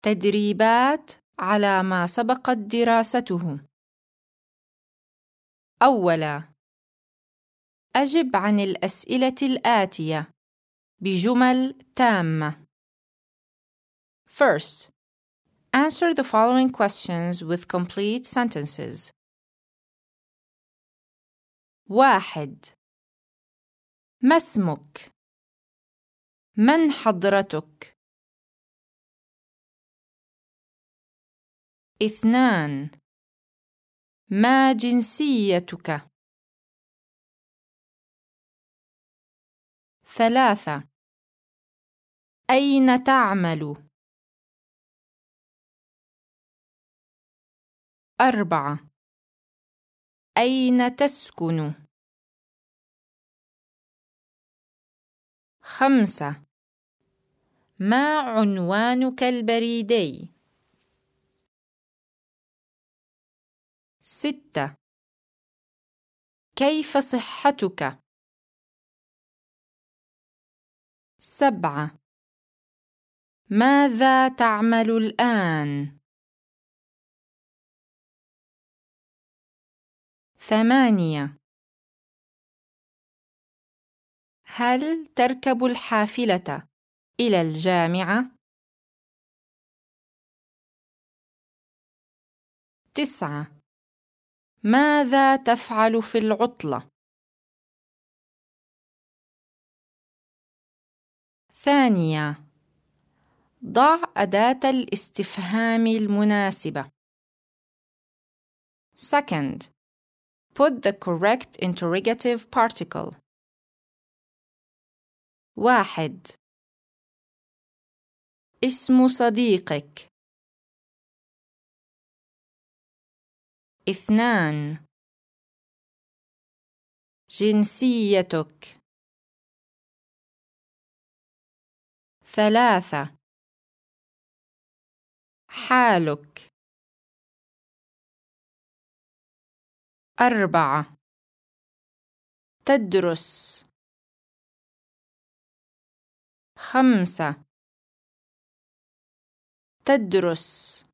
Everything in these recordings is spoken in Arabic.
تدريبات على ما سبقت دراسته. أولاً، أجب عن الأسئلة الآتية بجمل تامة. First, answer the following questions with complete sentences. 1. ما اسمك؟ من حضرتك؟ 2. ما جنسيتك؟ 3. أين تعمل؟ 4. أين تسكن؟ 5. ما عنوانك البريدي؟ 6. كيف صحتك؟ 7. ماذا تعمل الآن؟ 8. هل تركب الحافلة إلى الجامعة؟ 9. ماذا تفعل في العطلة؟ 2. ضع أداة الاستفهام المناسبة. Second, put the correct interrogative particle. 1. اسم صديقك. 2. جنسيتك. 3. حالك. 4. تدرس. 5. تدرس.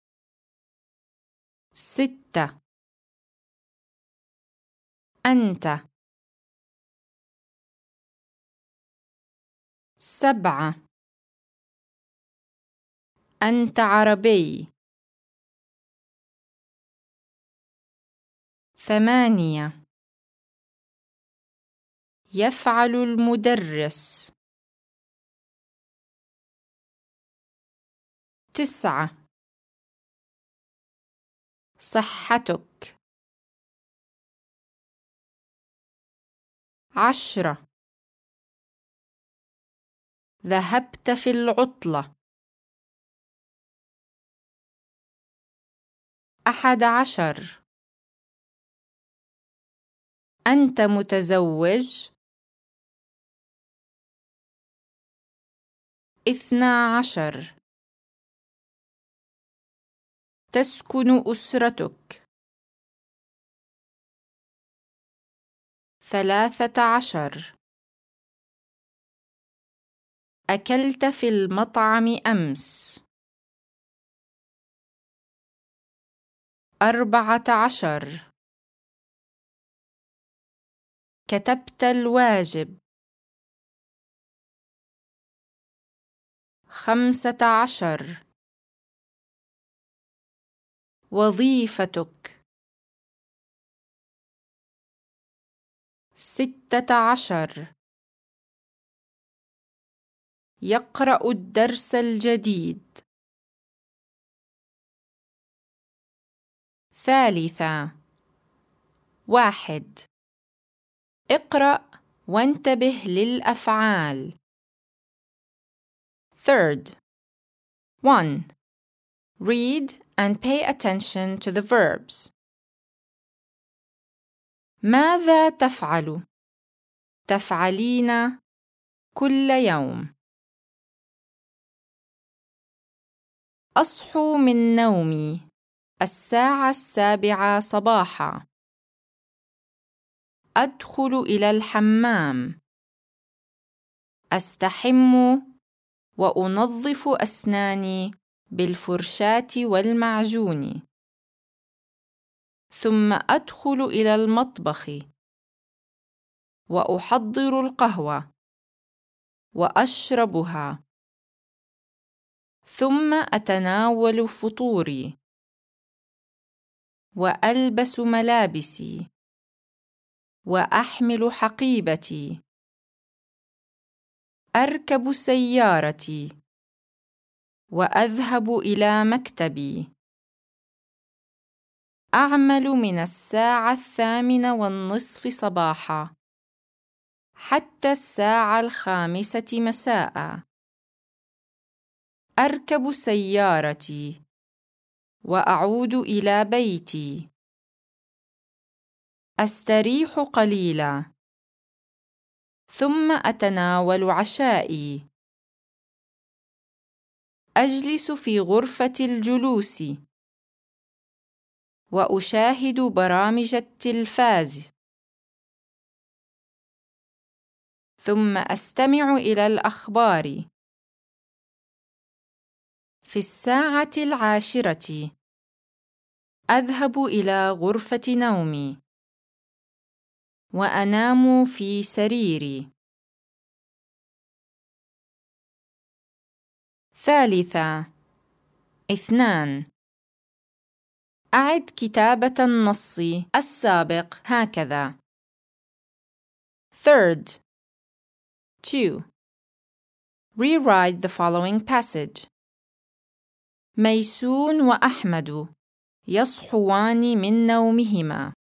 6. أنت. 7. أنت عربي. 8. يفعل المدرس. 9. صحتك. 10. ذهبت في العطلة. 11. أنت متزوج. 12. تسكن أسرتك. 13. أكلت في المطعم أمس. 14. كتبت الواجب. 15. وظيفتك. 16. يقرأ الدرس الجديد. 3. 1. اقرأ وانتبه للأفعال. 3. 1. Read and pay attention to the verbs. ماذا تفعل؟ تفعلين كل يوم. أصحو من نومي 7:00 صباحا. أدخل إلى الحمام. أستحم وأنظف أسناني بالفرشاة والمعجون، ثم أدخل إلى المطبخ وأحضر القهوة وأشربها، ثم أتناول فطوري وألبس ملابسي وأحمل حقيبتي، أركب سيارتي وأذهب إلى مكتبي، أعمل من 8:30 صباحا حتى 5:00 مساء، أركب سيارتي وأعود إلى بيتي، أستريح قليلا، ثم أتناول عشائي، أجلس في غرفة الجلوس وأشاهد برامج التلفاز، ثم أستمع إلى الأخبار. في 10:00 أذهب إلى غرفة نومي وأنام في سريري. 2. أعد كتابة النص السابق هكذا. 2. Rewrite the following passage. ميسون وأحمد يصحوان من نومهما